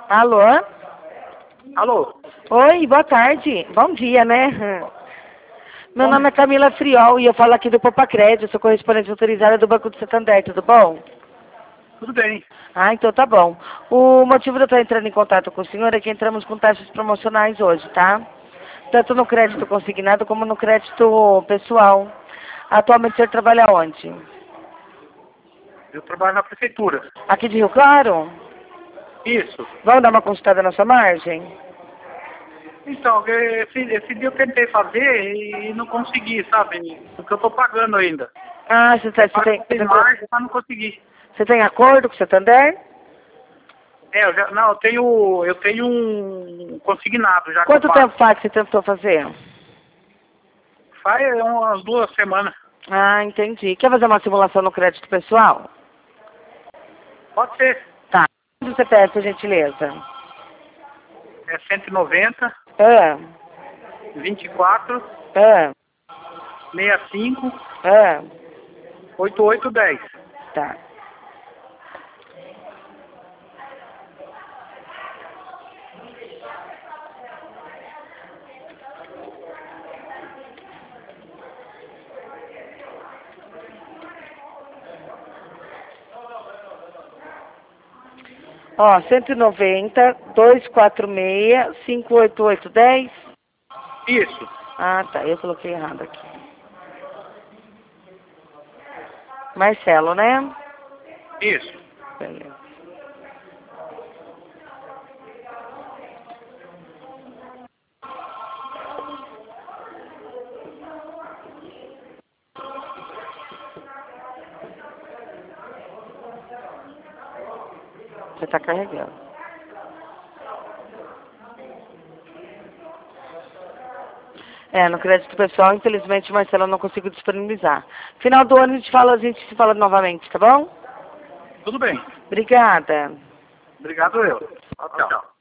Alô? Alô? Oi, boa tarde. Bom dia, né? Meu nome é Camila Friol e eu falo aqui do Popacred, sou correspondente autorizada do Banco do Santander, tudo bom? Tudo bem. Ah, então tá bom. O motivo de eu estar entrando em contato com o senhor é que entramos com taxas promocionais hoje, tá? Tanto no crédito consignado como no crédito pessoal. Atualmente o senhor trabalha onde? Eu trabalho na prefeitura. Aqui de Rio Claro? Isso. Vamos dar uma consultada na sua margem? Então, esse dia eu tentei fazer e não consegui, sabe? Porque eu tô pagando ainda. Ah, você Margem, mas não consegui. tem acordo com o Santander? Não, eu tenho um consignado já que eu Quanto pago. tempo faz que você tentou fazer? Faz umas 2 semanas. Ah, entendi. Quer fazer uma simulação no crédito pessoal? Pode ser. Tá. Quanto você pede, por gentileza? É 190, Ah, 24, ah, 65, ah. 8810. Tá. Ó, 190, 246, 58810. Isso. Ah, tá. Eu coloquei errado aqui. Marcelo, né? Isso. Beleza. Você tá carregando. No crédito pessoal, infelizmente, Marcelo, eu não consigo disponibilizar. Final do ano a gente se fala novamente, tá bom? Tudo bem. Obrigada. Obrigado eu. Tchau.